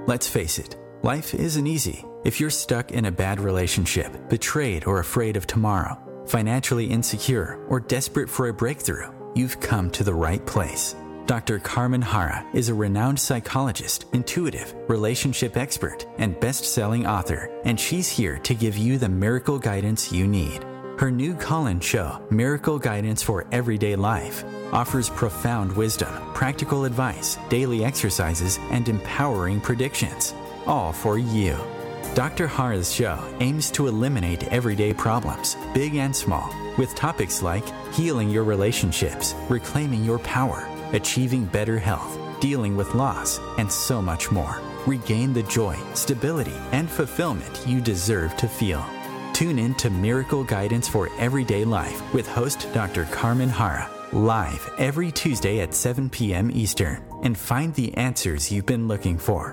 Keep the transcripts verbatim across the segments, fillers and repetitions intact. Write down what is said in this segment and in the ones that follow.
Let's face it, life isn't easy. If you're stuck in a bad relationship, betrayed or afraid of tomorrow, financially insecure, or desperate for a breakthrough, you've come to the right place. Doctor Carmen Hara is a renowned psychologist, intuitive, relationship expert, and best-selling author, and she's here to give you the miracle guidance you need. Her new call-in show, Miracle Guidance for Everyday Life, offers profound wisdom, practical advice, daily exercises, and empowering predictions, all for you. Doctor Hara's show aims to eliminate everyday problems, big and small, with topics like healing your relationships, reclaiming your power, achieving better health, dealing with loss, and so much more. Regain the joy, stability, and fulfillment you deserve to feel. Tune in to Miracle Guidance for Everyday Life with host Doctor Carmen Hara, live every Tuesday at seven p.m. Eastern, and find the answers you've been looking for.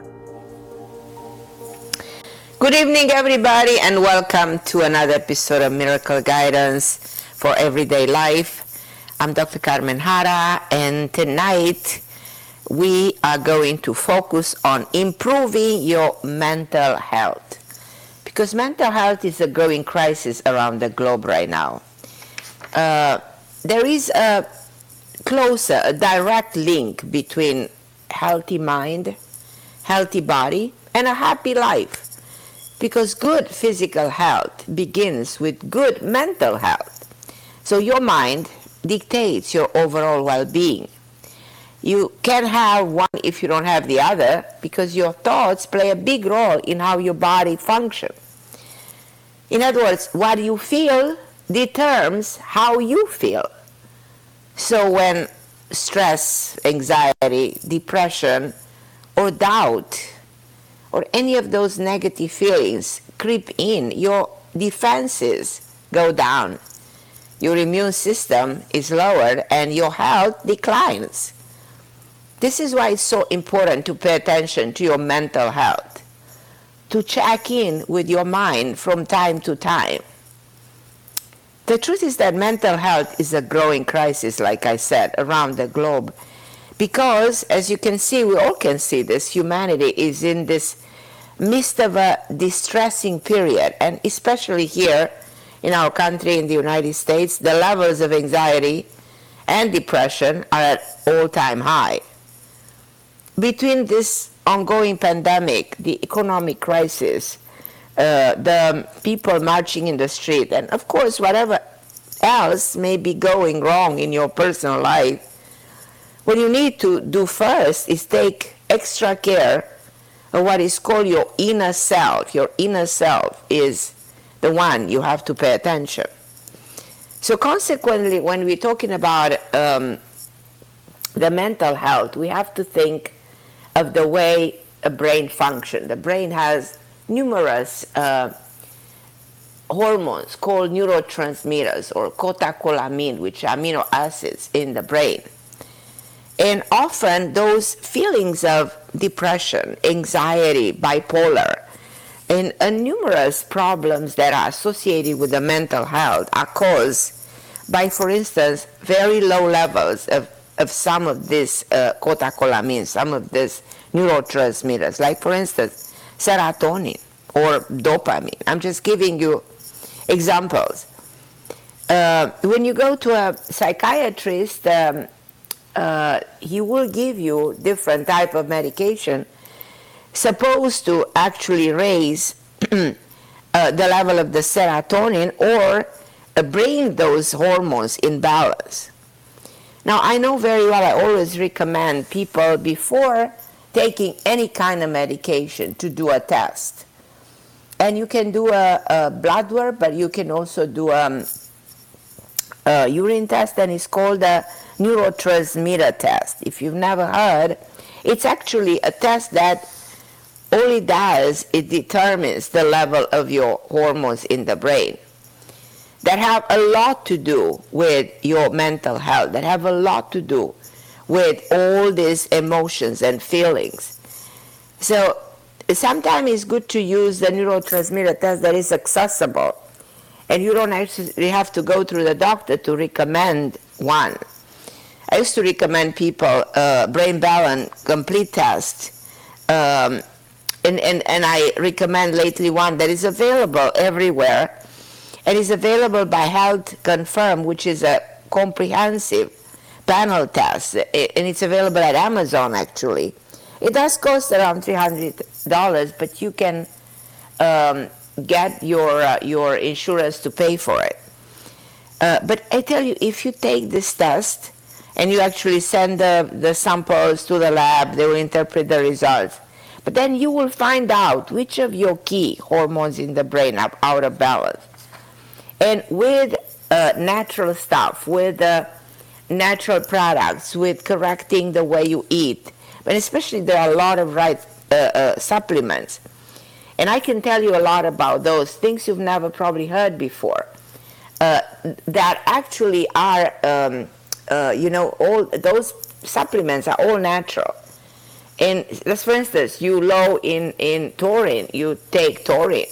Good evening, everybody, and welcome to another episode of Miracle Guidance for Everyday Life. I'm Doctor Carmen Hara, and tonight we are going to focus on improving your mental health, because mental health is a growing crisis around the globe right now. Uh, there is a closer, a direct link between healthy mind, healthy body, and a happy life. Because good physical health begins with good mental health. So your mind dictates your overall well-being. You can't have one if you don't have the other, because your thoughts play a big role in how your body functions. In other words, what you feel determines how you feel. So when stress, anxiety, depression, or doubt, or any of those negative feelings creep in, your defenses go down, your immune system is lowered, and your health declines. This is why it's so important to pay attention to your mental health, to check in with your mind from time to time. The truth is that mental health is a growing crisis, like I said, around the globe. Because, as you can see, we all can see this, humanity is in this midst of a distressing period, and especially here in our country, in the United States, the levels of anxiety and depression are at all-time high. Between this ongoing pandemic, the economic crisis, uh, the people marching in the street, and of course whatever else may be going wrong in your personal life, what you need to do first is take extra care of what is called your inner self. Your inner self is the one you have to pay attention. So consequently, when we're talking about um, the mental health, we have to think of the way a brain functions. The brain has numerous uh, hormones called neurotransmitters, or catecholamine, which are amino acids in the brain. And often those feelings of depression, anxiety, bipolar, and uh, numerous problems that are associated with the mental health are caused by, for instance, very low levels of, of some of these uh, catecholamines, some of these neurotransmitters, like, for instance, serotonin or dopamine. I'm just giving you examples. Uh, when you go to a psychiatrist, um, Uh, he will give you different type of medication supposed to actually raise uh, the level of the serotonin or uh, bring those hormones in balance. Now, I know very well, I always recommend people before taking any kind of medication to do a test. And you can do a, a blood work, but you can also do um, a urine test, and it's called a neurotransmitter test. If you've never heard, it's actually a test that all it does, it determines the level of your hormones in the brain that have a lot to do with your mental health, that have a lot to do with all these emotions and feelings. So sometimes it's good to use the neurotransmitter test that is accessible, and you don't actually have to go through the doctor to recommend one. I used to recommend people uh, brain balance complete test um, and, and, and I recommend lately one that is available everywhere, and is available by Health Confirm, which is a comprehensive panel test, and it's available at Amazon actually. It does cost around three hundred dollars, but you can um, get your uh, your insurance to pay for it. Uh, but I tell you, if you take this test and you actually send the, the samples to the lab, they will interpret the results. But then you will find out which of your key hormones in the brain are out of balance. And with uh, natural stuff, with uh, natural products, with correcting the way you eat, but especially there are a lot of right uh, uh, supplements. And I can tell you a lot about those things you've never probably heard before, uh, that actually are, um, uh, you know, all those supplements are all natural. And let's, for instance, you low in, in taurine, you take taurine.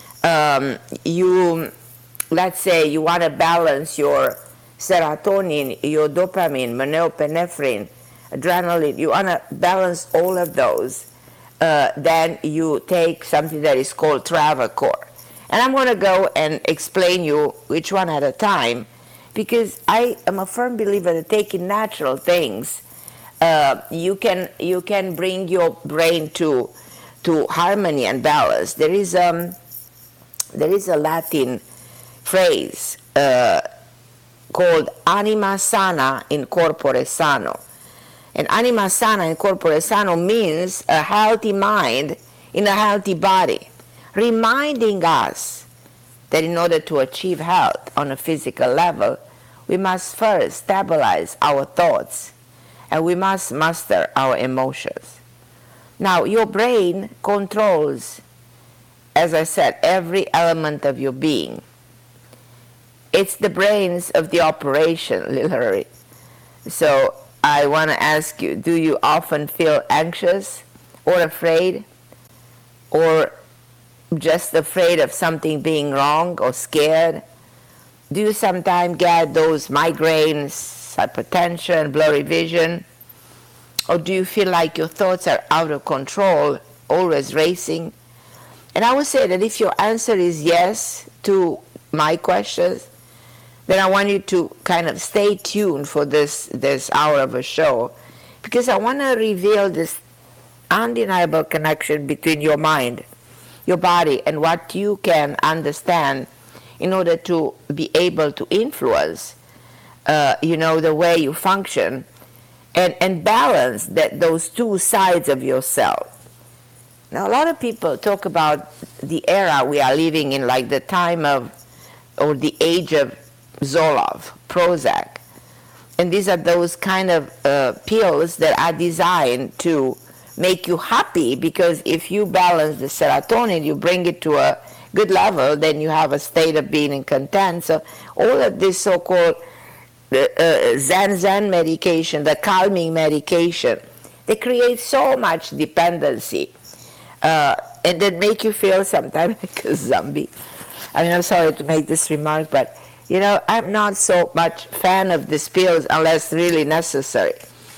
Um, you, let's say you want to balance your serotonin, your dopamine, norepinephrine, adrenaline, you want to balance all of those, uh, then you take something that is called Travacore. And I'm going to go and explain you which one at a time, because I am a firm believer that taking natural things, uh, you can you can bring your brain to to harmony and balance. There is um there is a Latin phrase uh, called anima sana in corpore sano. And anima sana in corpore sano means a healthy mind in a healthy body, reminding us that in order to achieve health on a physical level, we must first stabilize our thoughts and we must master our emotions. Now, your brain controls, as I said, every element of your being. It's the brains of the operation, literally. So I want to ask you, do you often feel anxious or afraid, or just afraid of something being wrong or scared? Do you sometimes get those migraines, hypertension, blurry vision? Or do you feel like your thoughts are out of control, always racing? And I would say that if your answer is yes to my questions, then I want you to kind of stay tuned for this, this hour of a show, because I want to reveal this undeniable connection between your mind, your body, and what you can understand in order to be able to influence, uh, you know, the way you function, and, and balance that those two sides of yourself. Now, a lot of people talk about the era we are living in, like the time of, or the age of Zoloft, Prozac. And these are those kind of uh, pills that are designed to make you happy, because if you balance the serotonin, you bring it to a good level, then you have a state of being in content. So all of this so-called uh, uh, Zen Zen medication, the calming medication, they create so much dependency, uh, and then make you feel sometimes like a zombie. I mean, I'm sorry to make this remark, but you know, I'm not so much fan of these pills unless really necessary.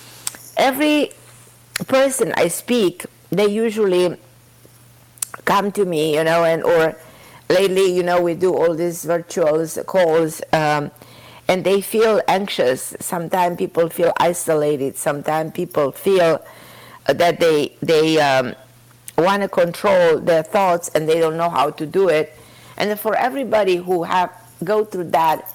Every person I speak, they usually come to me, you know, and or lately, you know, we do all these virtual calls, um, and they feel anxious. Sometimes people feel isolated. Sometimes people feel that they they um, want to control their thoughts and they don't know how to do it. And for everybody who have go through that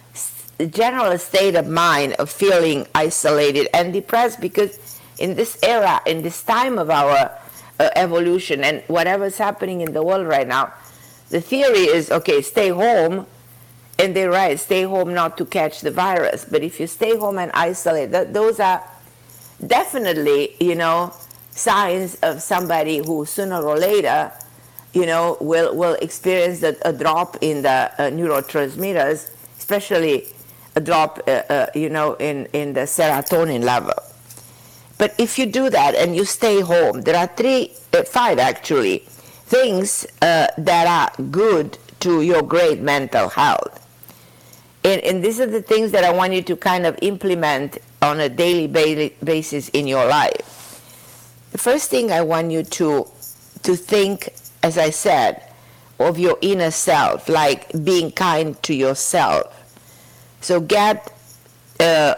general state of mind of feeling isolated and depressed, because in this era, in this time of our uh, evolution and whatever's happening in the world right now, the theory is, okay, stay home, and they're right, stay home not to catch the virus. But if you stay home and isolate, that, those are definitely, you know, signs of somebody who sooner or later, you know, will will experience a, a drop in the uh, neurotransmitters, especially a drop, uh, uh, you know, in, in the serotonin level. But if you do that and you stay home, there are three, uh, five actually, things uh, that are good to your great mental health. And, and these are the things that I want you to kind of implement on a daily ba- basis in your life. The first thing I want you to to think, as I said, of your inner self, like being kind to yourself. So get uh,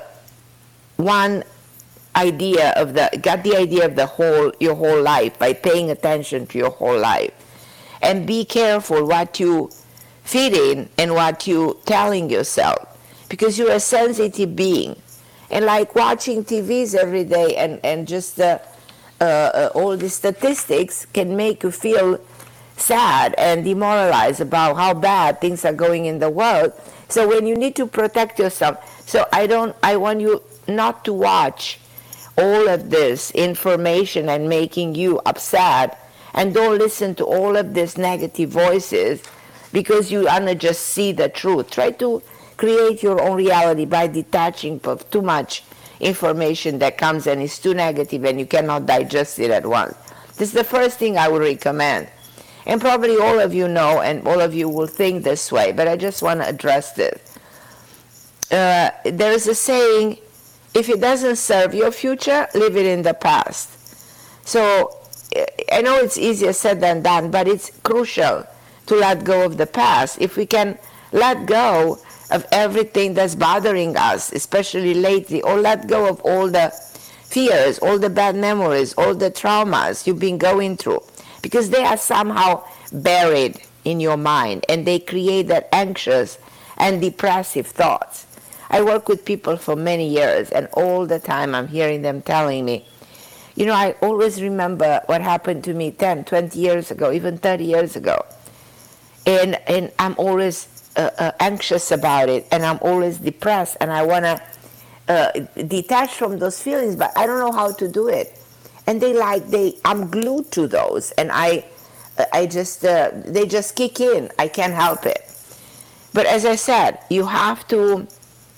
one idea of the, get the idea of the whole, your whole life by paying attention to your whole life. And be careful what you feed in and what you telling yourself, because you're a sensitive being. And like watching T Vs every day and, and just uh, uh, uh, all the statistics can make you feel sad and demoralized about how bad things are going in the world. So when you need to protect yourself, so I don't, I want you not to watch all of this information and making you upset, and don't listen to all of these negative voices because you want to just see the truth. Try to create your own reality by detaching from too much information that comes and is too negative and you cannot digest it at once. This is the first thing I would recommend. And probably all of you know, and all of you will think this way, but I just want to address this. Uh, there is a saying, if it doesn't serve your future, leave it in the past. So I know it's easier said than done, but it's crucial to let go of the past. If we can let go of everything that's bothering us, especially lately, or let go of all the fears, all the bad memories, all the traumas you've been going through, because they are somehow buried in your mind and they create that anxious and depressive thoughts. I work with people for many years, and all the time I'm hearing them telling me, you know, I always remember what happened to me ten, twenty years ago, even thirty years ago. And, and I'm always uh, uh, anxious about it, and I'm always depressed, and I want to uh, detach from those feelings, but I don't know how to do it. And they like, they, I'm glued to those, and I, I just, uh, they just kick in. I can't help it. But as I said, you have to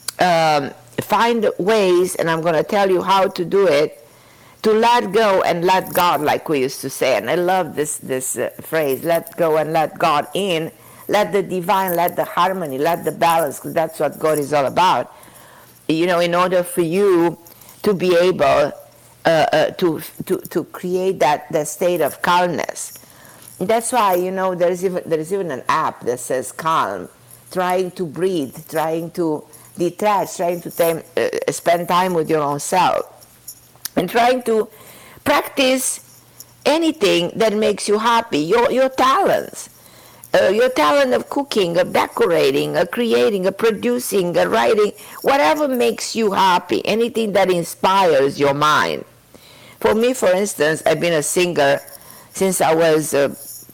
um, find ways, and I'm going to tell you how to do it, to let go and let God, like we used to say. And I love this, this uh, phrase, let go and let God in, let the divine, let the harmony, let the balance, because that's what God is all about. You know, in order for you to be able Uh, uh, to, to to create that, that state of calmness. And that's why, you know, there's even there's even an app that says Calm, trying to breathe, trying to detach, trying to time, uh, spend time with your own self, and trying to practice anything that makes you happy. Your your talents, uh, your talent of cooking, of decorating, of creating, of producing, of writing, whatever makes you happy, anything that inspires your mind. For me, for instance, I've been a singer since I was uh,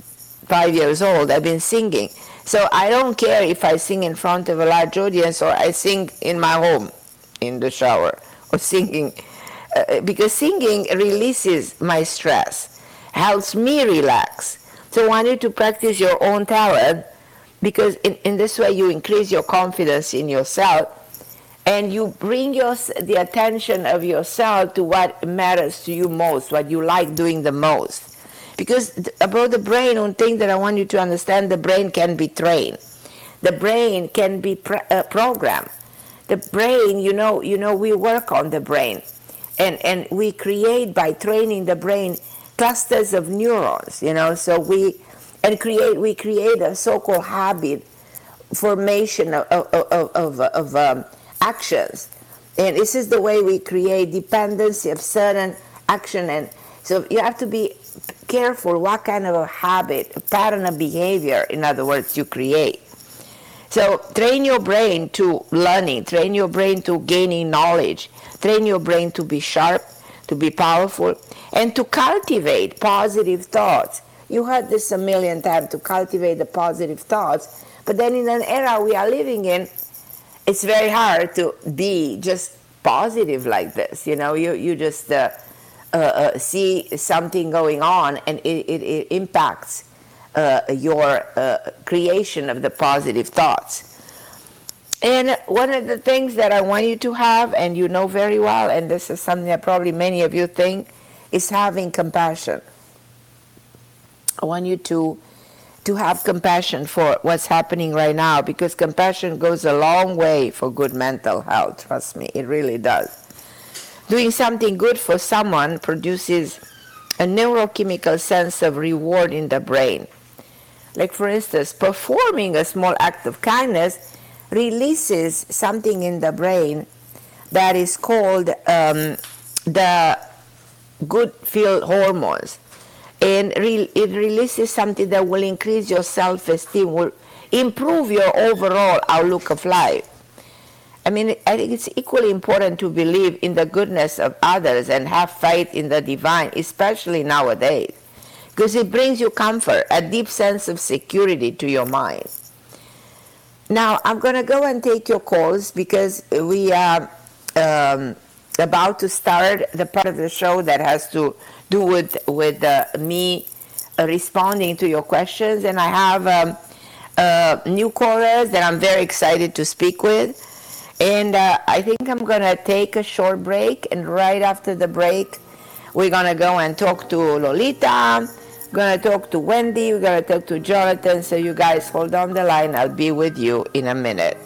five years old. I've been singing. So I don't care if I sing in front of a large audience or I sing in my home, in the shower, or singing, uh, because singing releases my stress, helps me relax. So I want you to practice your own talent, because in, in this way you increase your confidence in yourself, and you bring your, the attention of yourself to what matters to you most, what you like doing the most. Because th- about the brain, one thing that I want you to understand, the brain can be trained. The brain can be pr- uh, programmed. The brain, you know, you know, we work on the brain. And, and we create, by training the brain, clusters of neurons, you know, so we, and create, we create a so-called habit formation of, of, of, of, of um, actions. And this is the way we create dependency of certain action. And so you have to be careful what kind of a habit, a pattern of behavior, in other words, you create. So train your brain to learning, train your brain to gaining knowledge, train your brain to be sharp, to be powerful, and to cultivate positive thoughts. You heard this a million times, to cultivate the positive thoughts. But then in an era we are living in, it's very hard to be just positive like this. You know, you, you just uh, uh, uh, see something going on, and it, it, it impacts uh, your uh, creation of the positive thoughts. And one of the things that I want you to have, and you know very well, and this is something that probably many of you think, is having compassion. I want you to to have compassion for what's happening right now, because compassion goes a long way for good mental health. Trust me, it really does. Doing something good for someone produces a neurochemical sense of reward in the brain. Like, for instance, performing a small act of kindness releases something in the brain that is called um, the good feel hormones. And re- it releases something that will increase your self-esteem, will improve your overall outlook of life. I mean, I think it's equally important to believe in the goodness of others and have faith in the divine, especially nowadays, because it brings you comfort, a deep sense of security to your mind. Now, I'm going to go and take your calls because we are um, about to start the part of the show that has to do with, with uh, me uh, responding to your questions. And I have um, uh, new callers that I'm very excited to speak with. And uh, I think I'm going to take a short break, and right after the break, we're going to go and talk to Lolita, we're going to talk to Wendy, we're going to talk to Jonathan, so you guys hold on the line. I'll be with you in a minute.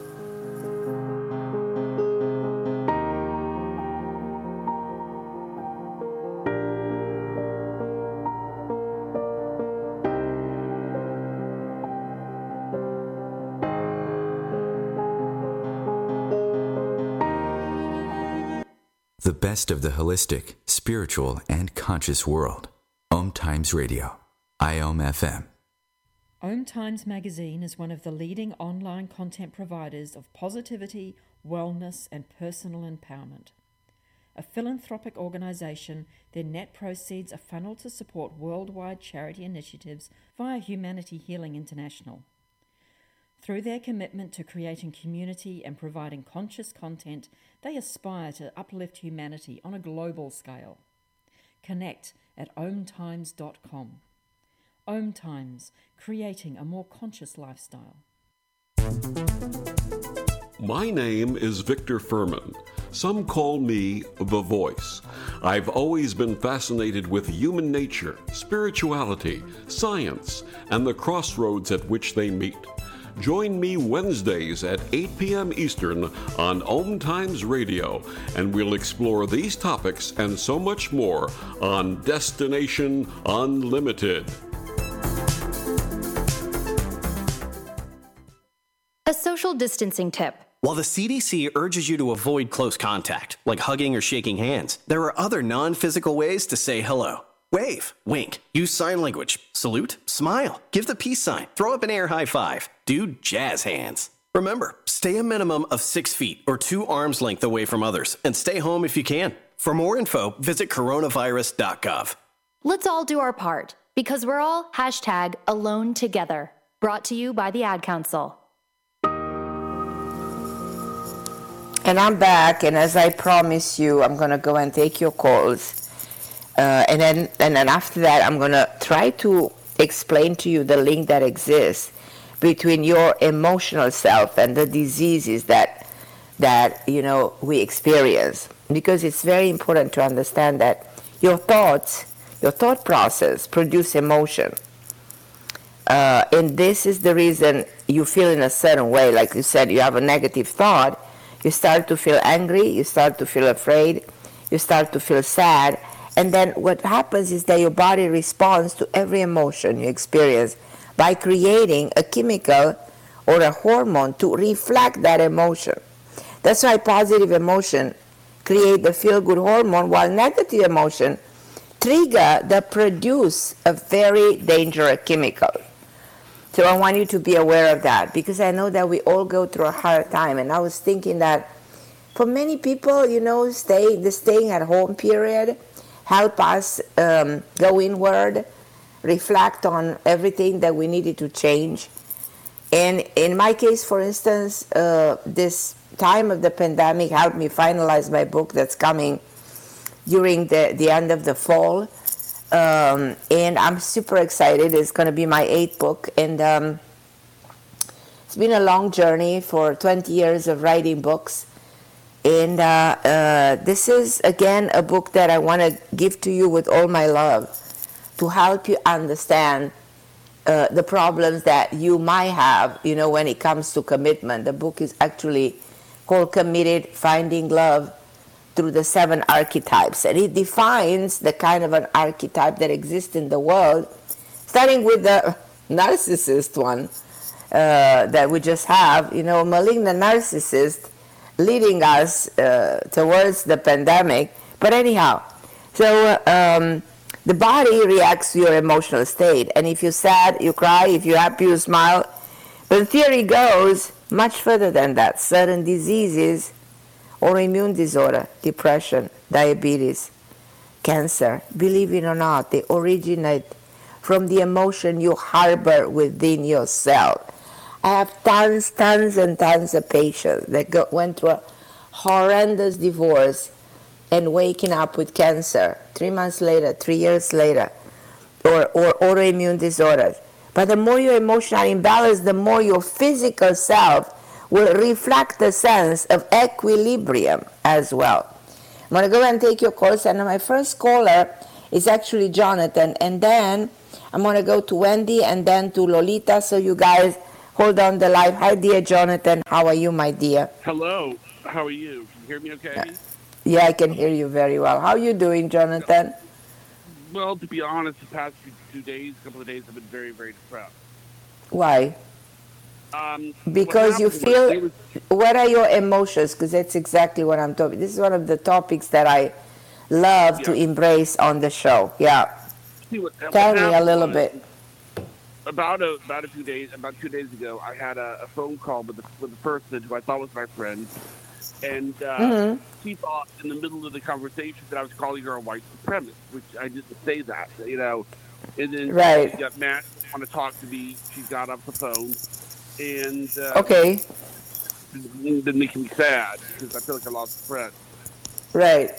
The best of the holistic, spiritual, and conscious world. Om Times Radio, I O M F M. Om Times Magazine is one of the leading online content providers of positivity, wellness, and personal empowerment. A philanthropic organization, their net proceeds are funneled to support worldwide charity initiatives via Humanity Healing International. Through their commitment to creating community and providing conscious content, they aspire to uplift humanity on a global scale. Connect at om times dot com. Om Times, creating a more conscious lifestyle. My name is Victor Furman. Some call me The Voice. I've always been fascinated with human nature, spirituality, science, and the crossroads at which they meet. Join me Wednesdays at eight p.m. Eastern on Om Times Radio, and we'll explore these topics and so much more on Destination Unlimited. A social distancing tip. While the C D C urges you to avoid close contact, like hugging or shaking hands, there are other non-physical ways to say hello. Wave, wink, use sign language, salute, smile, give the peace sign, throw up an air high five, do jazz hands. Remember, stay a minimum of six feet or two arms length away from others, and stay home if you can. For more info, visit coronavirus dot gov. Let's all do our part, because we're all hashtag alone together. Brought to you by the Ad Council. And I'm back, and as I promised you, I'm going to go and take your calls. Uh, and then and then after that, I'm going to try to explain to you the link that exists between your emotional self and the diseases that, that you know, we experience. Because it's very important to understand that your thoughts, your thought process produce emotion. Uh, and this is the reason you feel in a certain way. Like you said, you have a negative thought, you start to feel angry, you start to feel afraid, you start to feel sad. And then what happens is that your body responds to every emotion you experience by creating a chemical or a hormone to reflect that emotion. That's why positive emotion create the feel-good hormone, while negative emotion trigger the produce of very dangerous chemical. So I want you to be aware of that, because I know that we all go through a hard time. And I was thinking that for many people, you know, stay the staying at home period help us um, go inward, reflect on everything that we needed to change. And in my case, for instance, uh, this time of the pandemic helped me finalize my book that's coming during the, the end of the fall. Um, and I'm super excited. It's going to be my eighth book. And um, it's been a long journey for twenty years of writing books. And uh, uh, this is, again, a book that I want to give to you with all my love to help you understand uh, the problems that you might have, you know, when it comes to commitment. The book is actually called Committed, Finding Love through the seven archetypes, and it defines the kind of an archetype that exists in the world, starting with the narcissist one uh, that we just have, you know, malignant narcissist leading us uh, towards the pandemic. But anyhow, so um, the body reacts to your emotional state, and if you're sad, you cry, if you're happy, you smile. But the theory goes much further than that. Certain diseases, autoimmune disorder, depression, diabetes, cancer, believe it or not, they originate from the emotion you harbor within yourself. I have tons, tons and tons of patients that go, went through a horrendous divorce and waking up with cancer three months later, three years later, or, or autoimmune disorders. But the more you're emotionally imbalanced, the more your physical self will reflect a sense of equilibrium as well. I'm going to go and take your course, and my first caller is actually Jonathan, and then I'm going to go to Wendy and then to Lolita, so you guys hold on the line. Hi, dear Jonathan. How are you, my dear? Hello. How are you? Can you hear me okay? Yeah, I can hear you very well. How are you doing, Jonathan? Well, to be honest, the past few days, a couple of days, I've been very, very depressed. Why? Um, because you feel, was, what are your emotions? Because that's exactly what I'm talking. This is one of the topics that I love yeah. to embrace on the show. Yeah. See what, Tell what me a little bit. About a about a few days, about two days ago, I had a, a phone call with the, with a person who I thought was my friend, and uh, mm-hmm. she thought in the middle of the conversation that I was calling her a white supremacist, which I didn't say that, you know. And then right. she got mad, she wanted to talk to me. She got off the phone, and uh, okay, it didn't make me sad because I feel like I lost a friend. Right.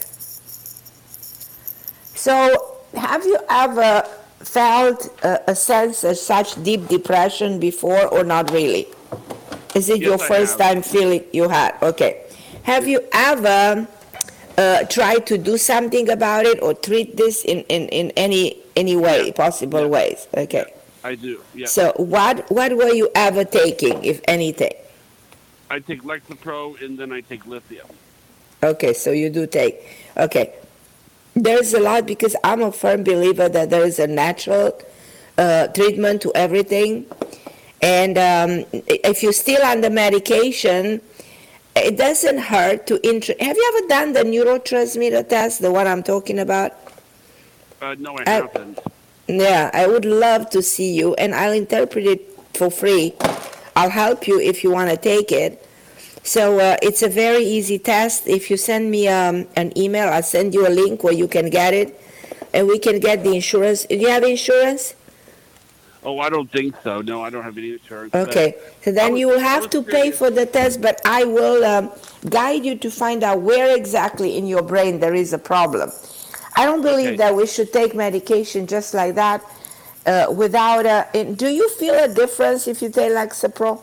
So, have you ever felt a, a sense of such deep depression before, or not really? Is it yes, your first time feeling you had? Okay. Have you ever uh, tried to do something about it or treat this in, in, in any any way, yeah. possible yeah. ways? Okay. Yeah, I do. Yeah. So what what were you ever taking, if anything? I take Lexapro and then I take lithium. Okay, so you do take. Okay. There's a lot, because I'm a firm believer that there is a natural uh, treatment to everything. And um, if you're still under medication, it doesn't hurt to... Int- Have you ever done the neurotransmitter test, the one I'm talking about? Uh, no, I, I haven't. Yeah, I would love to see you, and I'll interpret it for free. I'll help you if you want to take it. So uh, it's a very easy test. If you send me um, an email, I'll send you a link where you can get it, and we can get the insurance. Do you have insurance? Oh, I don't think so. No, I don't have any insurance. Okay, so then was, you will have to pay for the test, but I will um, guide you to find out where exactly in your brain there is a problem. I don't believe okay. that we should take medication just like that uh, without a... Do you feel a difference if you take Lexapro?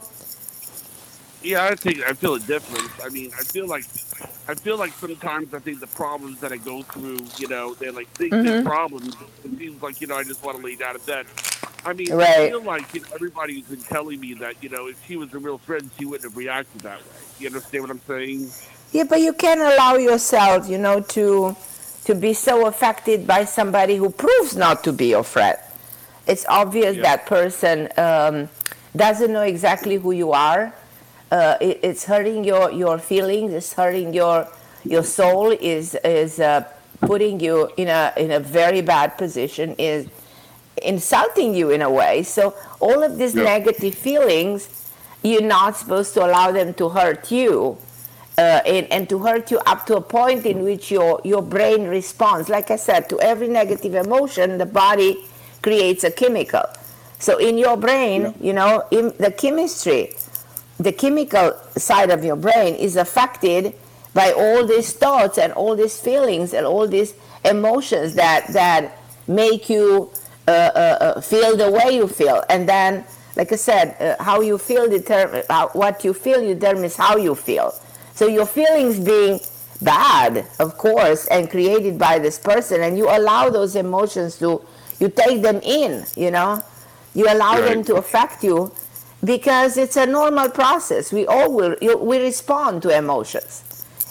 Yeah, I think I feel a difference. I mean, I feel like I feel like sometimes I think the problems that I go through, you know, they're like big, mm-hmm. big problems. It feels like, you know, I just want to lay down in bed. I mean, right. I feel like, you know, everybody's been telling me that, you know, if she was a real friend, she wouldn't have reacted that way. You understand what I'm saying? Yeah, but you can't allow yourself, you know, to to be so affected by somebody who proves not to be your friend. It's obvious yeah. that person um, doesn't know exactly who you are. Uh, it, it's hurting your, your feelings. It's hurting your your soul. Is is uh, putting you in a in a very bad position. Is insulting you in a way. So all of these yeah. negative feelings, you're not supposed to allow them to hurt you, uh, and, and to hurt you up to a point in which your your brain responds. Like I said, to every negative emotion, the body creates a chemical. So in your brain, yeah. you know, in the chemistry. The chemical side of your brain is affected by all these thoughts and all these feelings and all these emotions that that make you uh, uh, feel the way you feel. And then, like I said, uh, how you feel determine uh, what you feel determines how you feel. So your feelings being bad, of course, and created by this person, and you allow those emotions to, you take them in, you know, you allow right. them to affect you. Because it's a normal process. We all will, we respond to emotions.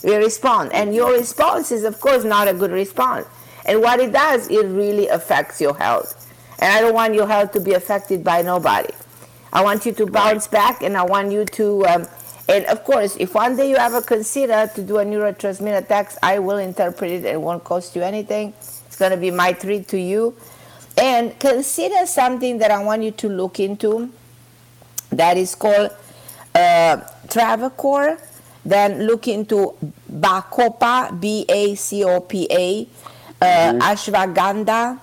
We respond. And your response is, of course, not a good response. And what it does, it really affects your health. And I don't want your health to be affected by nobody. I want you to bounce back, and I want you to, um, and of course, if one day you ever consider to do a neurotransmitter test, I will interpret it. It won't cost you anything. It's going to be my treat to you. And consider something that I want you to look into that is called uh, Travacor. Then look into Bacopa, B A C O P A, uh, mm-hmm. ashwagandha,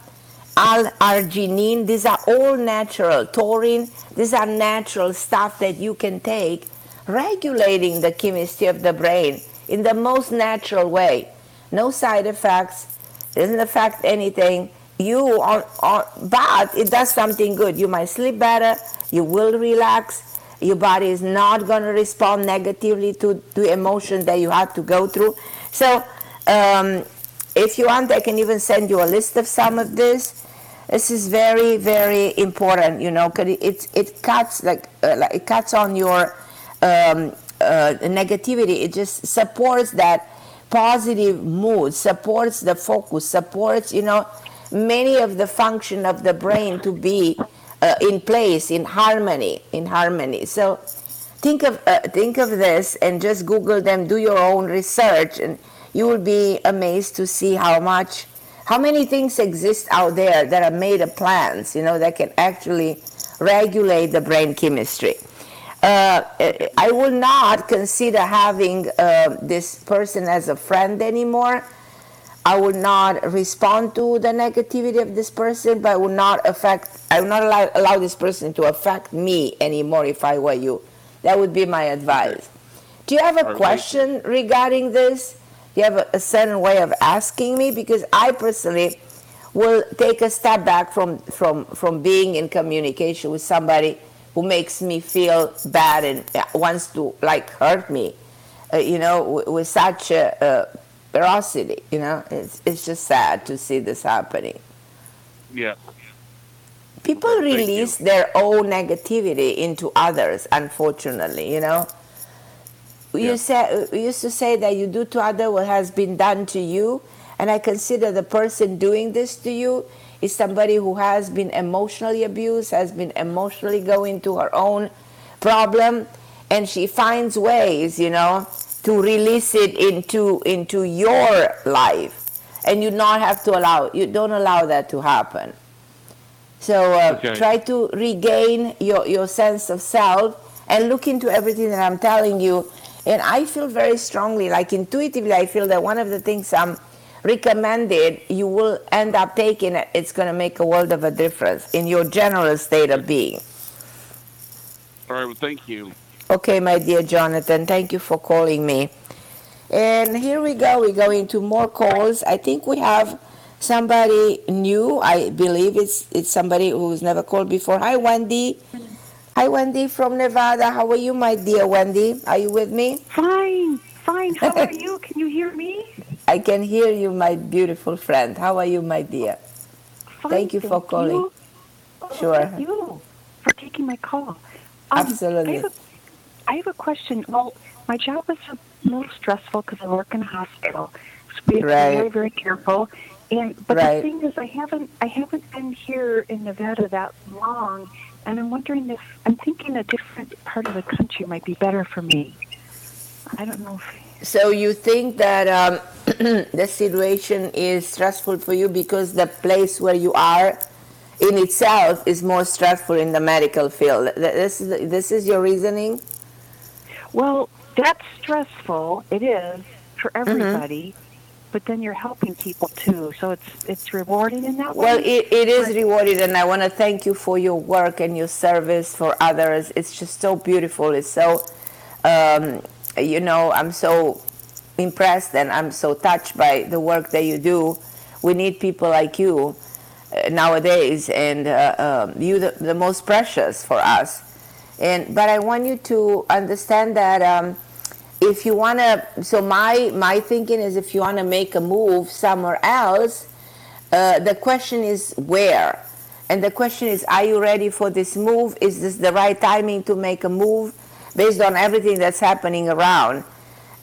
L-arginine. These are all natural. Taurine, these are natural stuff that you can take, regulating the chemistry of the brain in the most natural way. No side effects, doesn't affect anything. You are, are, but it does something good. You might sleep better, you will relax, your body is not going to respond negatively to, to emotions that you have to go through. So um, if you want, I can even send you a list of some of this. This is very, very important, you know, because it, it cuts like, uh, like it cuts on your um, uh, negativity. It just supports that positive mood, supports the focus, supports, you know, many of the function of the brain to be uh, in place, in harmony, in harmony. So think of uh, think of this and just Google them, do your own research, and you will be amazed to see how much, how many things exist out there that are made of plants, you know, that can actually regulate the brain chemistry. Uh, I will not consider having uh, this person as a friend anymore. I will not respond to the negativity of this person, but I will not affect, I will not allow, allow this person to affect me anymore if I were you. That would be my advice. Do you have a question regarding this? Do you have a, a certain way of asking me? Because I personally will take a step back from, from, from being in communication with somebody who makes me feel bad and wants to like hurt me, uh, you know, w- with such a, a ferocity, you know. It's it's just sad to see this happening. Yeah. People Thank release you. their own negativity into others, unfortunately, you know. We Yeah. used, say, we used to say that you do to others what has been done to you, and I consider the person doing this to you is somebody who has been emotionally abused, has been emotionally going to her own problem, and she finds ways, you know, to release it into into your life, and you not have to allow, you don't allow that to happen. So uh, Okay. try to regain your, your sense of self and look into everything that I'm telling you. And I feel very strongly, like intuitively, I feel that one of the things I'm recommended, you will end up taking it, it's going to make a world of a difference in your general state of being. All right, well, thank you. Okay, my dear Jonathan, thank you for calling me. And here we go, we go into more calls. I think we have somebody new. I believe it's it's somebody who's never called before. Hi, Wendy. Hi, Wendy from Nevada. How are you, my dear Wendy? Are you with me? Fine, fine. How are you? Can you hear me? I can hear you, my beautiful friend. How are you, my dear? Fine, Thank you for calling. you. Oh, Sure. Thank you for taking my call. Um, Absolutely. I have, a, I have a question. Well, my job is a little stressful because I work in a hospital, so we have to be Right. very, very careful. And but Right. the thing is, I haven't, I haven't been here in Nevada that long, and I'm wondering if I'm thinking a different part of the country might be better for me. I don't know if. So you think that um, the situation is stressful for you because the place where you are in itself is more stressful in the medical field. Th- This is, this is your reasoning? Well, that's stressful. It is for everybody, but then you're helping people too, so it's it's rewarding in that way. Well, it, it is But- rewarded, and I want to thank you for your work and your service for others. It's just so beautiful. It's so, um, you know, I'm so impressed and I'm so touched by the work that you do. We need people like you uh, nowadays, and uh, um, you the, the most precious for us. And but I want you to understand that um, if you want to, so my my thinking is if you want to make a move somewhere else, uh, the question is where, and the question is, are you ready for this move? Is this the right timing to make a move based on everything that's happening around?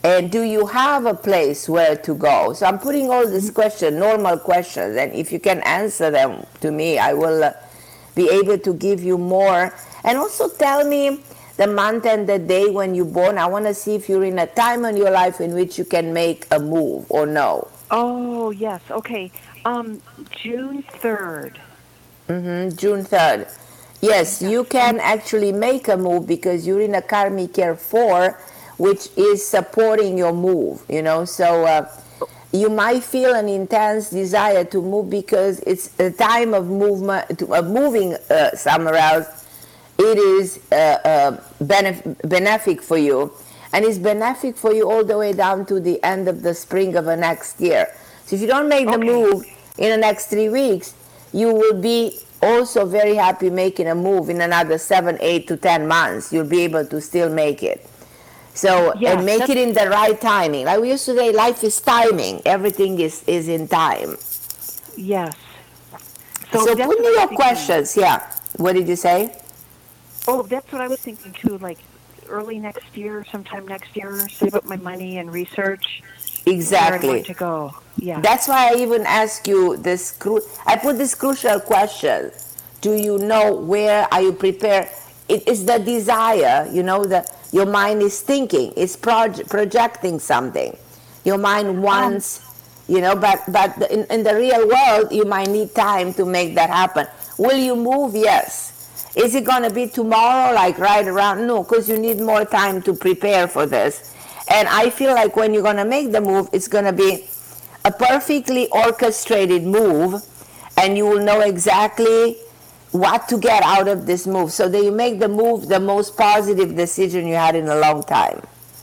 And do you have a place where to go? So I'm putting all these questions, normal questions, and if you can answer them to me, I will uh, be able to give you more. And also tell me the month and the day when you're born. I want to see if you're in a time in your life in which you can make a move or no. Oh, yes. Okay. Um, June third. Mm-hmm. June third. Yes, you can actually make a move because you're in a karmic year four, which is supporting your move, you know. So uh, you might feel an intense desire to move because it's a time of movement, of moving uh, somewhere else. It is uh, uh, benef- benefic for you, and it's benefic for you all the way down to the end of the spring of the next year. So if you don't make the Okay. move in the next three weeks, you will be also very happy making a move in another seven, eight to ten months. You'll be able to still make it. So, Yes, and make it that's- in the right timing. Like we used to say, life is timing. Everything is, is in time. Yes. So, that's put what me I was your thinking. questions. Yeah. What did you say? Oh, that's what I was thinking too. Like early next year, sometime next year, save up my money and research where I Exactly. want to go. Yeah. That's why I even ask you this. Cru- I put this crucial question: do you know where are you prepared? It is the desire. You know, the your mind is thinking, it's proj- projecting something. Your mind wants, you know, but but in, in the real world, you might need time to make that happen. Will you move? Yes. Is it going to be tomorrow, like right around? No, because you need more time to prepare for this. And I feel like when you're going to make the move, it's going to be a perfectly orchestrated move, and you will know exactly what to get out of this move, so that you make the move the most positive decision you had in a long time.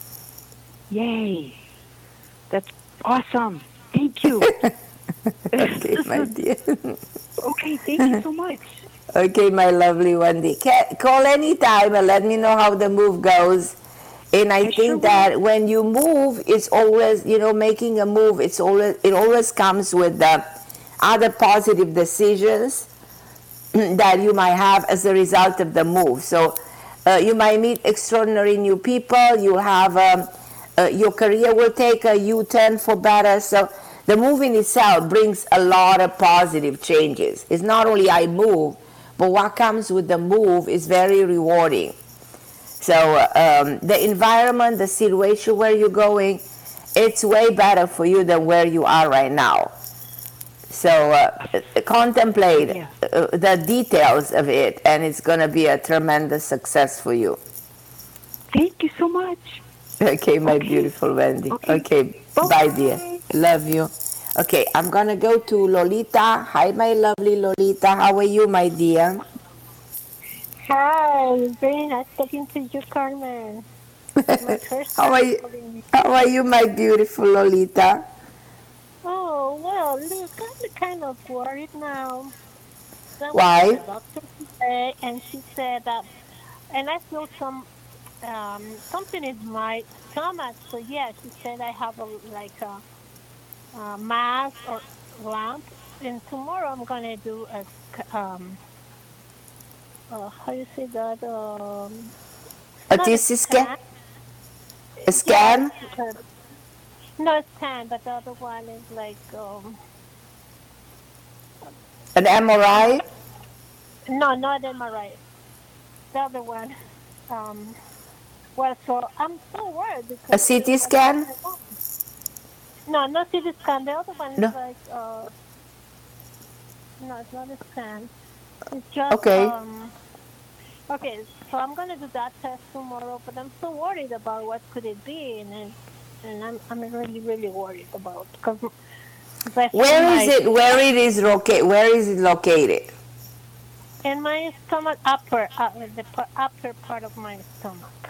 Yay. That's awesome. Thank you. Okay, my dear. Okay, thank you so much. Okay, my lovely Wendy. Ca- Call anytime and let me know how the move goes. And I I think sure will. that when you move, it's always, you know, making a move, it's always, it always comes with the other positive decisions that you might have as a result of the move. So uh, you might meet extraordinary new people. You'll have, um, uh, your career will take a U-turn for better. So the move in itself brings a lot of positive changes. It's not only I move, but what comes with the move is very rewarding. So um, the environment, the situation where you're going, it's way better for you than where you are right now. So uh, contemplate Yeah. uh, the details of it, and it's going to be a tremendous success for you. Thank you so much. Okay, my Okay. beautiful Wendy. Okay. Okay, Bye. bye, dear. Love you. Okay, I'm going to go to Lolita. Hi, my lovely Lolita. How are you, my dear? Hi, very nice talking to you, Carmen. My first How are time you? calling. How are you, my beautiful Lolita? Oh, well, look, I'm kind of worried now. So I went Why? to the doctor today, and she said that, and I feel some, um, something in my stomach. So yeah, she said I have a like a, a mass or lump, and tomorrow I'm gonna do a, sc- um, uh, how you say that? Um, A not a T C scan? scan. A scan? Yes, uh, no, it's ten, but the other one is like um An M R I? no, not M R I. The other one. Um well so I'm so worried because A C T scan? no, not C T scan. The other one is No. like uh no, it's not a scan. It's just Okay. um okay, so I'm gonna do that test tomorrow, but I'm so worried about what could it be, and then, and I'm I'm really really worried about because I feel Where my, is it? Where it is located? Where is it located? in my stomach, upper uh, the p- upper part of my stomach.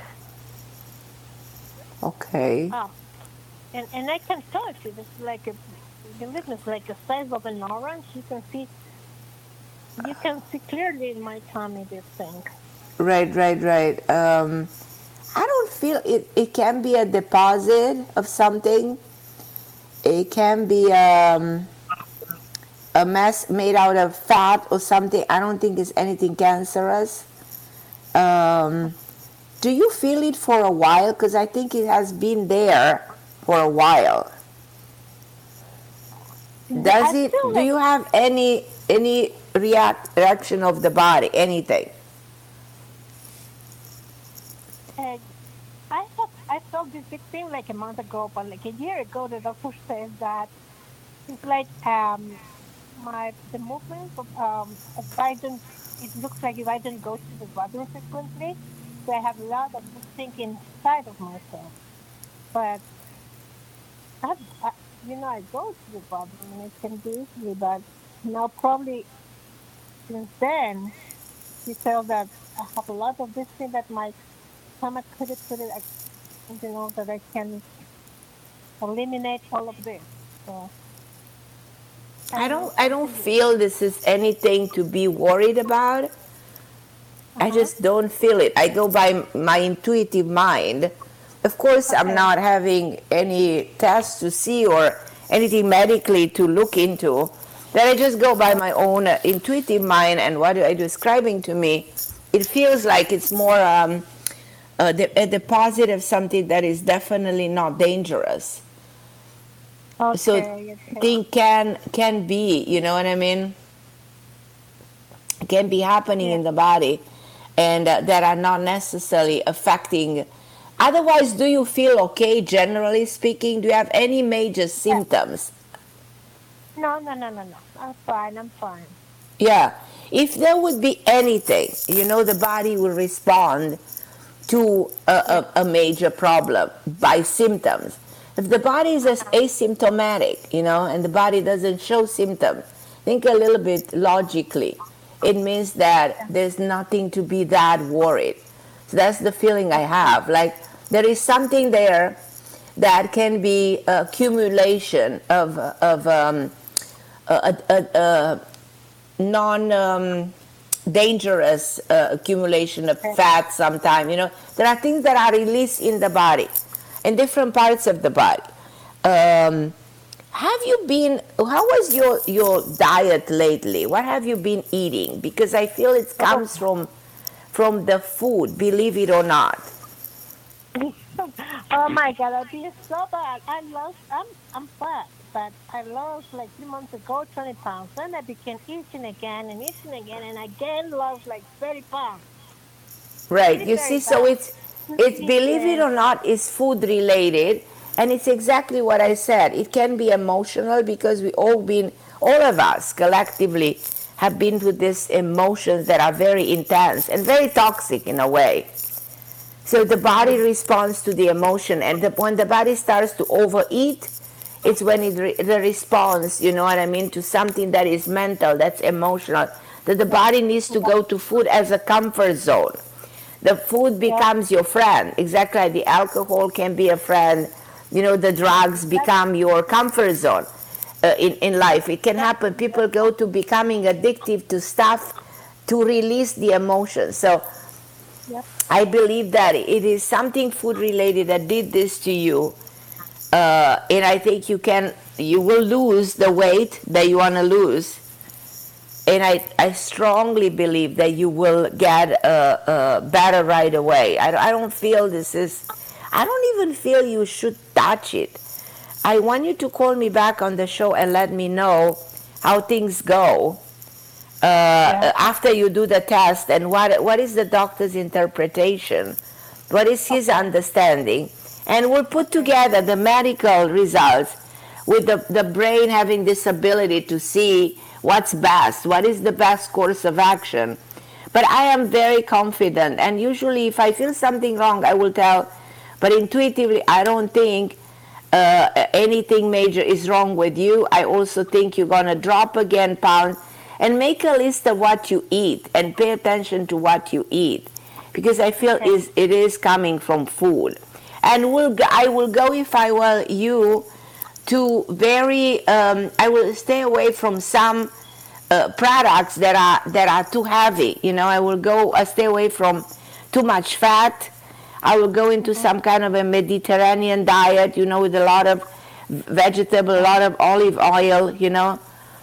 Okay. Ah, and and I can touch it. It's like a, believe me, it's like the size of an orange. You can see, you can see clearly in my tummy this thing. Right, right, right. Um, I don't feel it. It can be a deposit of something. It can be um, a mess made out of fat or something. I don't think it's anything cancerous. Um, do you feel it for a while? Because I think it has been there for a while. Does I it, feel do like you have any, any react, reaction of the body, anything? uh, I have, I felt this big thing like a month ago, but like a year ago, the doctor says that it's like um my the movement of um if I don't, it looks like if I don't go to the bathroom frequently, so I have a lot of this thing inside of myself. But I, I, you know, I go to the bathroom and it can be easily, but now probably since then, you feel that I have a lot of this thing that my stomach could it, could it, I, you know, that I can eliminate all of this. So I I don't don't, know I what don't to do. feel this is anything to be worried about. I Uh-huh. just don't feel it. I go by my intuitive mind. Of course, I'm Okay. not having any tests to see or anything medically to look into. Then I just go by my own uh, intuitive mind and what are you describing to me. It feels like it's more um, a, de- a deposit of something that is definitely not dangerous. So Okay. Okay. thing can can be, you know what I mean? Can be happening Yeah. in the body, and uh, that are not necessarily affecting. Otherwise, do you feel okay, generally speaking? Do you have any major Yeah. symptoms? No, no, no, no, no. I'm fine. I'm fine. Yeah. If there would be anything, you know, the body will respond to a, Yeah. a, a major problem by symptoms. If the body is as Uh-huh. asymptomatic, you know, and the body doesn't show symptoms, think a little bit logically. It means that Yeah. there's nothing to be that worried. So that's the feeling I Okay. have. Like there is something there that can be accumulation of of um, a, a, a non um, dangerous uh, accumulation of Okay. fat sometime, you know. There are things that are released in the body, in different parts of the body. Um, have you been, how was your, your diet lately? What have you been eating? Because I feel it Oh, comes from, from the food, believe it or not. oh my God, I feel so bad. I lost. I'm I'm fat, but I lost like three months ago twenty pounds. Then I began eating again and eating again, and again lost like thirty pounds. Right. Really You very see, so bad. it's it's believe it Yes. or not, is food related, and it's exactly what I said. It can be emotional because we all been, all of us collectively have been through these emotions that are very intense and very toxic in a way. So the body responds to the emotion, and the, when the body starts to overeat, it's when it re- the response, you know what I mean, to something that is mental, that's emotional, that the body needs to go to food as a comfort zone. The food Yeah. becomes your friend, exactly like the alcohol can be a friend, you know, the drugs become your comfort zone uh, in, in life. It can happen. People go to becoming addictive to stuff to release the emotions. So Yep. I believe that it is something food related that did this to you, uh, and I think you can, you will lose the weight that you want to lose, and I, I strongly believe that you will get uh, uh, better right away. I, I don't feel this is, I don't even feel you should touch it. I want you to call me back on the show and let me know how things go Yeah. uh, after you do the test, and what what is the doctor's interpretation, what is his Okay. understanding, and we'll put Okay. together the medical results with the, the brain having this ability to see what's best, what is the best course of action. But I am very confident, and usually if I feel something wrong, I will tell, but intuitively I don't think uh, anything major is wrong with you. I also think you're going to drop again pounds, and make a list of what you eat and pay attention to what you eat, because I feel Okay. is it is coming from food. And we'll go, I will go, if I were you, to very um, I will stay away from some uh, products that are that are too heavy. You know, I will go I stay away from too much fat. I will go into some kind of a Mediterranean diet, you know, with a lot of vegetable, a lot of olive oil, you know,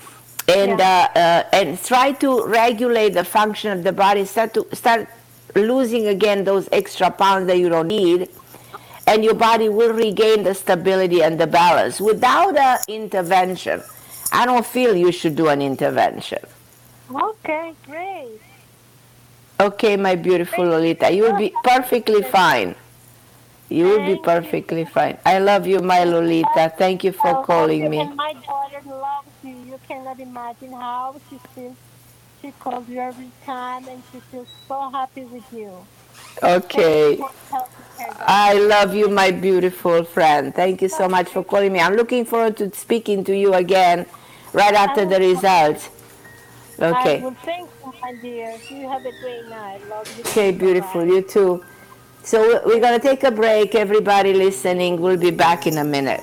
and Yeah. uh, uh, and try to regulate the function of the body. Start to start losing again those extra pounds that you don't need, and your body will regain the stability and the balance without an intervention. I don't feel you should do an intervention. Okay, great. Okay, my beautiful Lolita, you will be perfectly fine. You will be perfectly fine. I love you, my Lolita. Thank you for calling me. And my daughter loves you. You cannot imagine how she feels. She calls you every time, and she feels so happy with you. Okay. I love you, my beautiful friend. Thank you so much for calling me. I'm looking forward to speaking to you again right after the results. Okay. I will thank you, my dear. You have a great night. Love you. Okay, beautiful. You too. So we're going to take a break. Everybody listening, we'll be back in a minute.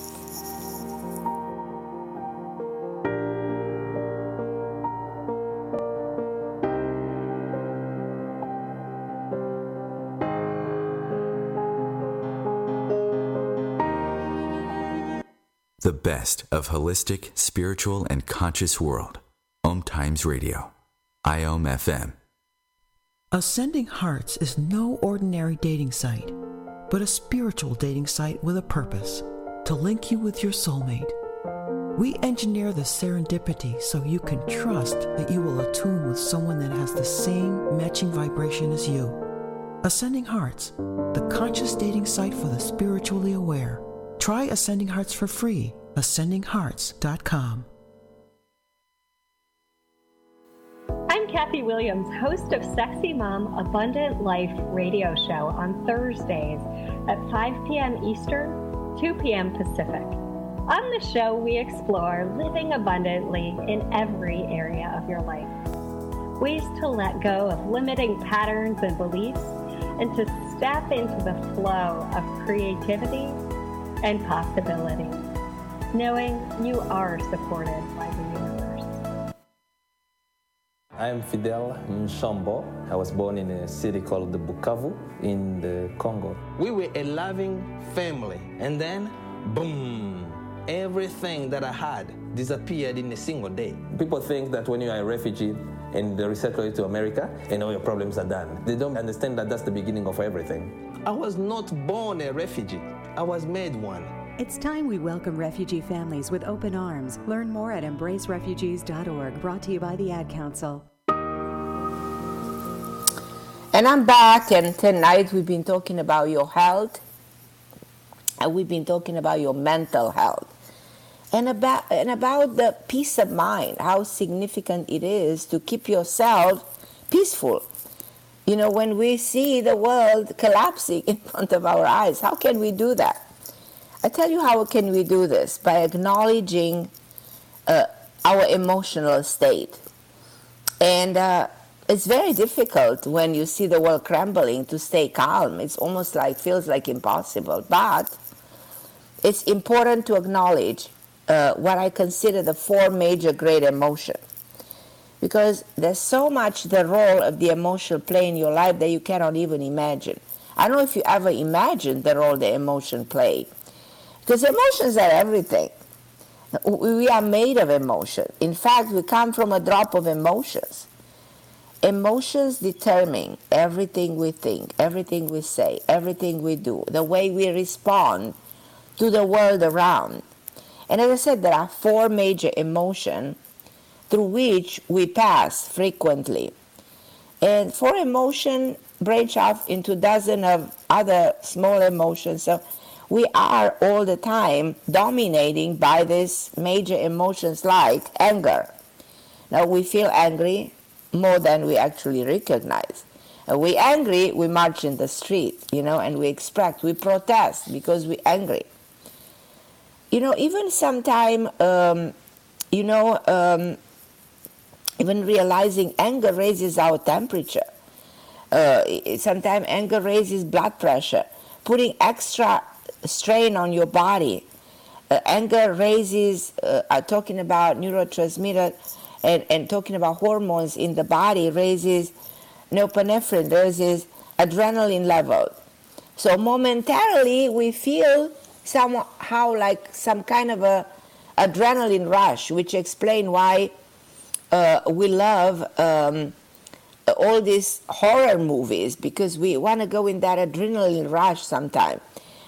The best of holistic, spiritual, and conscious world. Om Times Radio. I O M F M. Ascending Hearts is no ordinary dating site, but a spiritual dating site with a purpose, to link you with your soulmate. We engineer the serendipity so you can trust that you will attune with someone that has the same matching vibration as you. Ascending Hearts, the conscious dating site for the spiritually aware. Try Ascending Hearts for free, ascending hearts dot com. I'm Kathy Williams, host of Sexy Mom Abundant Life radio show on Thursdays at five p.m. Eastern, two p.m. Pacific. On the show, we explore living abundantly in every area of your life. Ways to let go of limiting patterns and beliefs and to step into the flow of creativity and possibility, knowing you are supported by the universe. I am Fidel Mshombo. I was born in a city called Bukavu in the Congo. We were a loving family, and then, boom, everything that I had disappeared in a single day. People think that when you are a refugee and they resettle you to America and all your problems are done. They don't understand that that's the beginning of everything. I was not born a refugee. I was made one. It's time we welcome refugee families with open arms. Learn more at embrace refugees dot org, brought to you by the Ad Council. And I'm back, and tonight we've been talking about your health, and we've been talking about your mental health, and about, and about the peace of mind, how significant it is to keep yourself peaceful. You know, when we see the world collapsing in front of our eyes, how can we do that? I tell you how can we do this, by acknowledging uh, our emotional state. And uh, it's very difficult when you see the world crumbling to stay calm. It's almost like, feels like impossible. But it's important to acknowledge uh, what I consider the four major great emotions. Because there's so much the role of the emotion play in your life that you cannot even imagine. I don't know if you ever imagined the role the emotion play. Because emotions are everything. We are made of emotion. In fact, we come from a drop of emotions. Emotions determine everything we think, everything we say, everything we do, the way we respond to the world around. And as I said, there are four major emotions through which we pass frequently. And four emotions branch off into dozens of other small emotions. So we are all the time dominating by these major emotions like anger. Now we feel angry more than we actually recognize. And we angry, we march in the street, you know, and we expect, we protest because we're angry. You know, even sometime, um, you know, um, even realizing anger raises our temperature. Uh, sometimes anger raises blood pressure, putting extra strain on your body. Uh, anger raises, uh, uh, talking about neurotransmitter and, and talking about hormones in the body, raises norepinephrine, raises adrenaline level. So momentarily we feel somehow like some kind of a adrenaline rush, which explains why Uh, we love um, all these horror movies, because we want to go in that adrenaline rush sometime.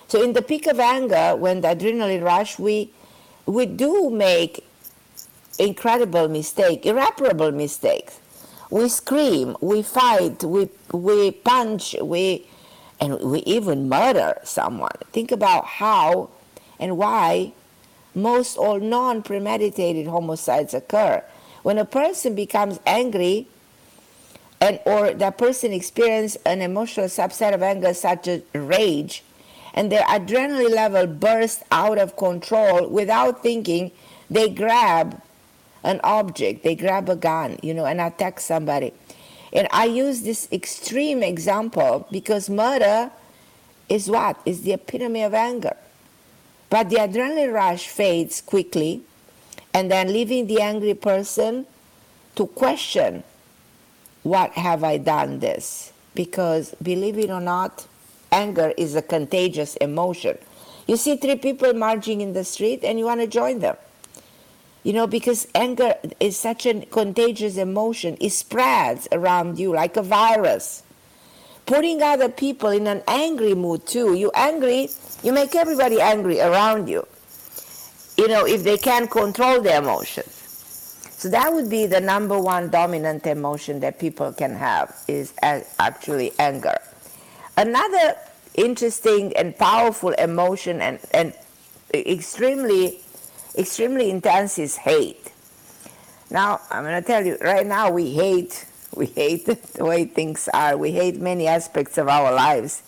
So in the peak of anger, when the adrenaline rush, we we do make incredible mistake, irreparable mistakes. We scream, we fight, we we punch, we and we even murder someone. Think about how and why most all non-premeditated homicides occur. When a person becomes angry, and or that person experiences an emotional subset of anger such as rage, and their adrenaline level bursts out of control without thinking, they grab an object, they grab a gun, you know, and attack somebody. And I use this extreme example because murder is what? Is the epitome of anger. But the adrenaline rush fades quickly, and then leaving the angry person to question, what have I done this? Because believe it or not, anger is a contagious emotion. You see three people marching in the street and you want to join them. You know, because anger is such a contagious emotion. It spreads around you like a virus. Putting other people in an angry mood too. You angry, you make everybody angry around you. You know, if they can't control their emotions. So that would be the number one dominant emotion that people can have, is actually anger. Another interesting and powerful emotion and, and extremely, extremely intense is hate. Now, I'm going to tell you, right now we hate, we hate the way things are. We hate many aspects of our lives.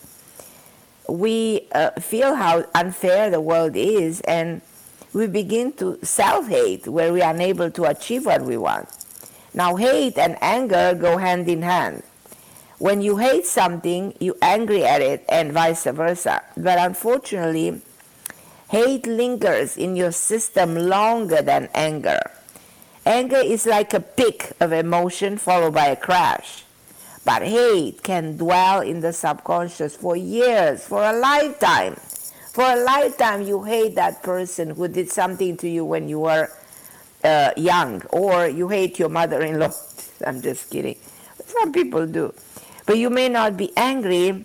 We uh, feel how unfair the world is, and we begin to self-hate where we are unable to achieve what we want. Now, hate and anger go hand in hand. When you hate something, you're angry at it, and vice versa. But unfortunately, hate lingers in your system longer than anger. Anger is like a peak of emotion followed by a crash. But hate can dwell in the subconscious for years, for a lifetime. For a lifetime, you hate that person who did something to you when you were uh, young, or you hate your mother-in-law. I'm just kidding. Some people do. But you may not be angry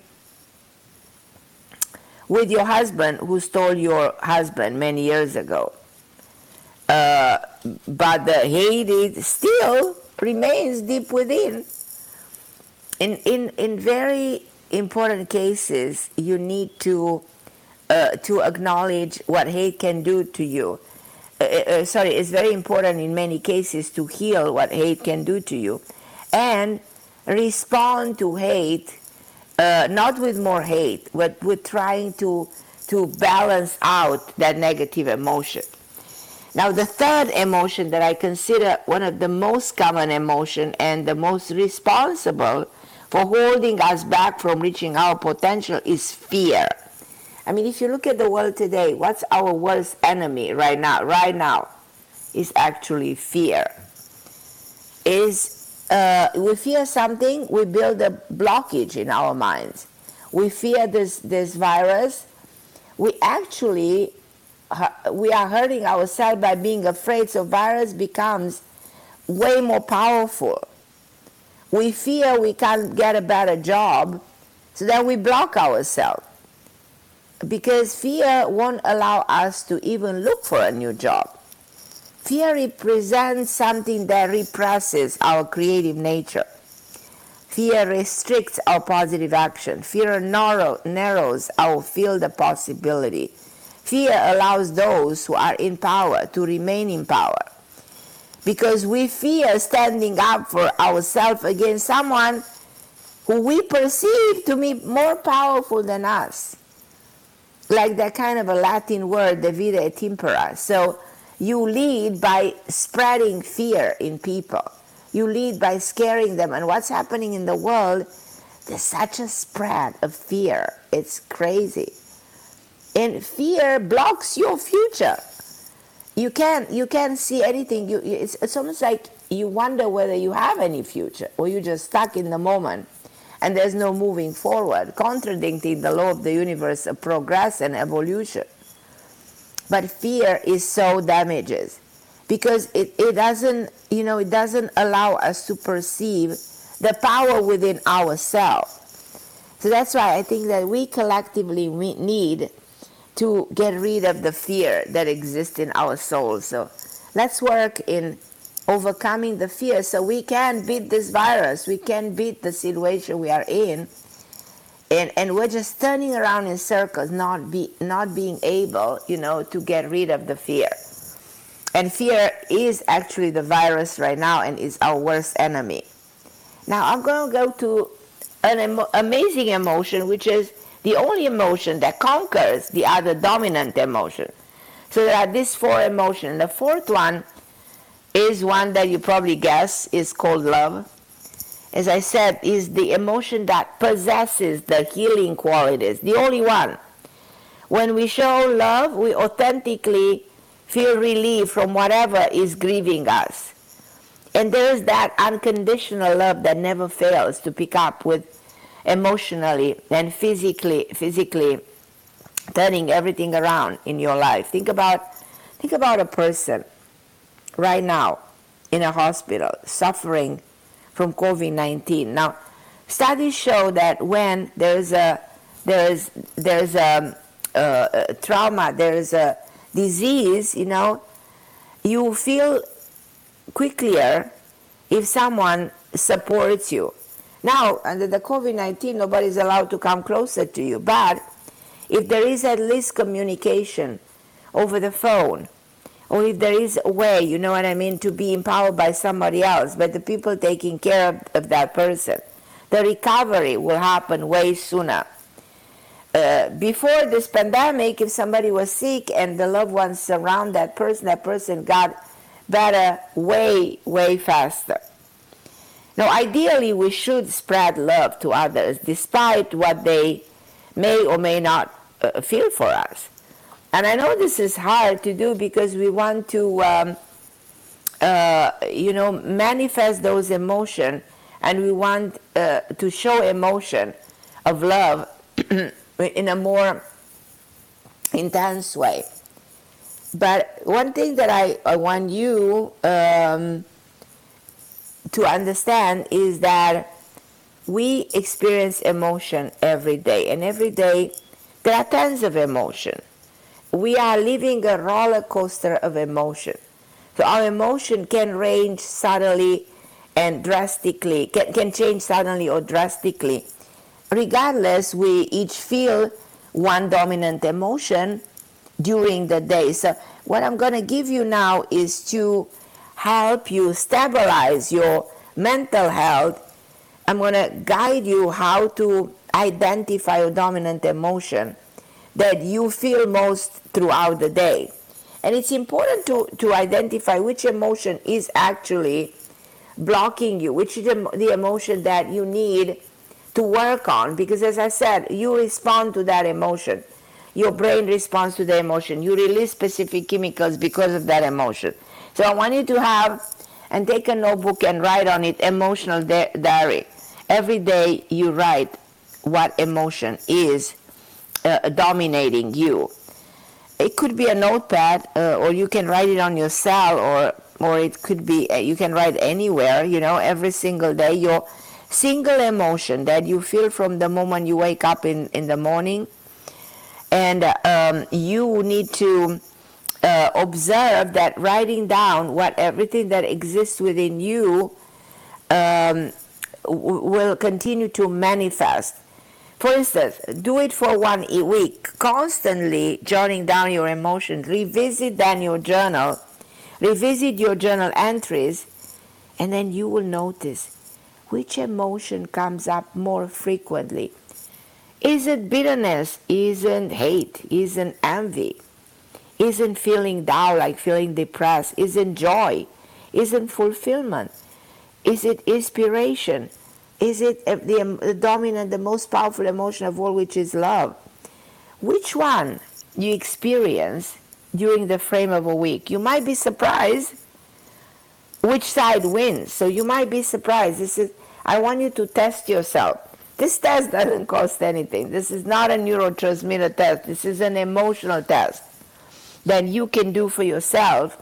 with your husband who stole your husband many years ago. Uh, but the hate is still remains deep within. In, in, in very important cases, you need to Uh, to acknowledge what hate can do to you. Uh, uh, sorry, it's very important in many cases to heal what hate can do to you and respond to hate, uh, not with more hate, but with trying to, to balance out that negative emotion. Now, the third emotion that I consider one of the most common emotion and the most responsible for holding us back from reaching our potential is fear. I mean, if you look at the world today, what's our worst enemy right now? Right now is actually fear. Is uh, we fear something, we build a blockage in our minds. We fear this, this virus. We actually, we are hurting ourselves by being afraid, so virus becomes way more powerful. We fear we can't get a better job, so that we block ourselves. Because fear won't allow us to even look for a new job. Fear represents something that represses our creative nature. Fear restricts our positive action. Fear narrow, narrows our field of possibility. Fear allows those who are in power to remain in power. Because we fear standing up for ourselves against someone who we perceive to be more powerful than us. Like that kind of a Latin word, divide et impera. So you lead by spreading fear in people. You lead by scaring them. And what's happening in the world, there's such a spread of fear. It's crazy. And fear blocks your future. You can't, you can't see anything. You, it's, it's almost like you wonder whether you have any future, or you're just stuck in the moment. And there's no moving forward, contradicting the law of the universe of progress and evolution. But fear is so damages because it, it doesn't, you know, it doesn't allow us to perceive the power within ourselves. So that's why I think that we collectively we need to get rid of the fear that exists in our souls. So let's work in overcoming the fear so we can beat this virus, we can beat the situation we are in, and, and we're just turning around in circles, not be not being able, you know, to get rid of the fear. And fear is actually the virus right now and is our worst enemy. Now I'm going to go to an emo- amazing emotion, which is the only emotion that conquers the other dominant emotion. So there are these four emotions. The fourth one is one that you probably guess is called love. As I said, is the emotion that possesses the healing qualities, the only one. When we show love, we authentically feel relief from whatever is grieving us. And there's that unconditional love that never fails to pick up with emotionally and physically, physically turning everything around in your life. Think about, think about a person right now in a hospital suffering from COVID nineteen. Now, studies show that when there's a there's there's a, a, a trauma, there's a disease, you know, you feel quicker if someone supports you. Now, under the COVID nineteen, nobody's allowed to come closer to you, but if there is at least communication over the phone, or if there is a way, you know what I mean, to be empowered by somebody else, but the people taking care of, of that person, the recovery will happen way sooner. Uh, before this pandemic, if somebody was sick and the loved ones surround that person, that person got better way, way faster. Now, ideally, we should spread love to others, despite what they may or may not uh, feel for us. And I know this is hard to do because we want to, um, uh, you know, manifest those emotions, and we want uh, to show emotion of love in a more intense way. But one thing that I, I want you um, to understand is that we experience emotion every day, and every day there are tons of emotion. We are living a roller coaster of emotion. So our emotion can range suddenly and drastically, can, can change suddenly or drastically. Regardless, we each feel one dominant emotion during the day. So what I'm going to give you now is to help you stabilize your mental health. I'm going to guide you how to identify your dominant emotion that you feel most throughout the day. And it's important to, to identify which emotion is actually blocking you, which is the, the emotion that you need to work on, because as I said, you respond to that emotion. Your brain responds to the emotion. You release specific chemicals because of that emotion. So I want you to have, and take a notebook and write on it, emotional di- diary. Every day you write what emotion is Uh, dominating you. It could be a notepad, uh, or you can write it on your cell, or or it could be, uh, you can write anywhere, you know, every single day, your single emotion that you feel from the moment you wake up in, in the morning. And um, you need to uh, observe that writing down what everything that exists within you um, w- will continue to manifest. For instance, do it for one week, constantly jotting down your emotions. Revisit then your journal, revisit your journal entries, and then you will notice which emotion comes up more frequently. Is it bitterness? Isn't hate? Isn't envy? Isn't feeling down, like feeling depressed? Isn't joy? Isn't fulfillment? Is it inspiration? Is it the, the dominant, the most powerful emotion of all, which is love? Which one you experience during the frame of a week? You might be surprised which side wins. So you might be surprised. This is, I want you to test yourself. This test doesn't cost anything. This is not a neurotransmitter test. This is an emotional test that you can do for yourself.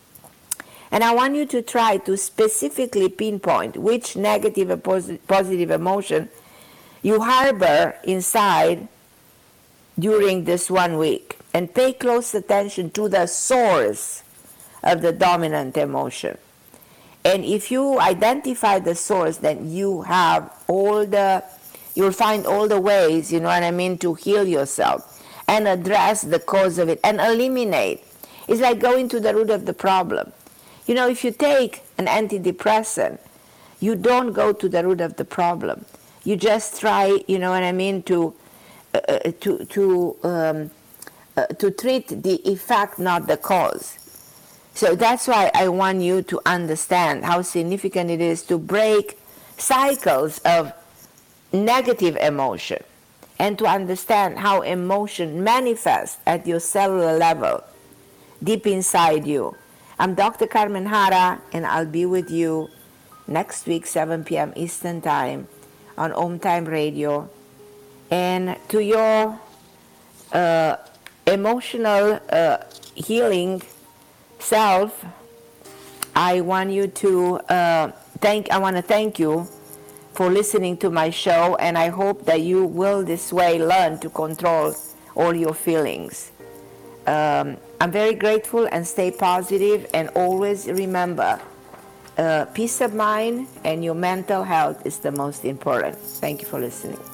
And I want you to try to specifically pinpoint which negative or positive emotion you harbor inside during this one week. and pay close attention to the source of the dominant emotion. And if you identify the source, then you have all the, you'll find all the ways, you know what I mean, to heal yourself and address the cause of it and eliminate. It's like going to the root of the problem. You know, if you take an antidepressant, you don't go to the root of the problem. You just try, you know what I mean, to uh, to to um, uh, to treat the effect, not the cause. So that's why I want you to understand how significant it is to break cycles of negative emotion and to understand how emotion manifests at your cellular level, deep inside you. I'm Doctor Carmen Hara, and I'll be with you next week, seven p.m. Eastern Time on Om Time Radio. And to your uh, emotional uh, healing self, I want you to uh, thank. I want to thank you for listening to my show, and I hope that you will this way learn to control all your feelings. Um, I'm very grateful, and stay positive, and always remember, uh, peace of mind and your mental health is the most important. Thank you for listening.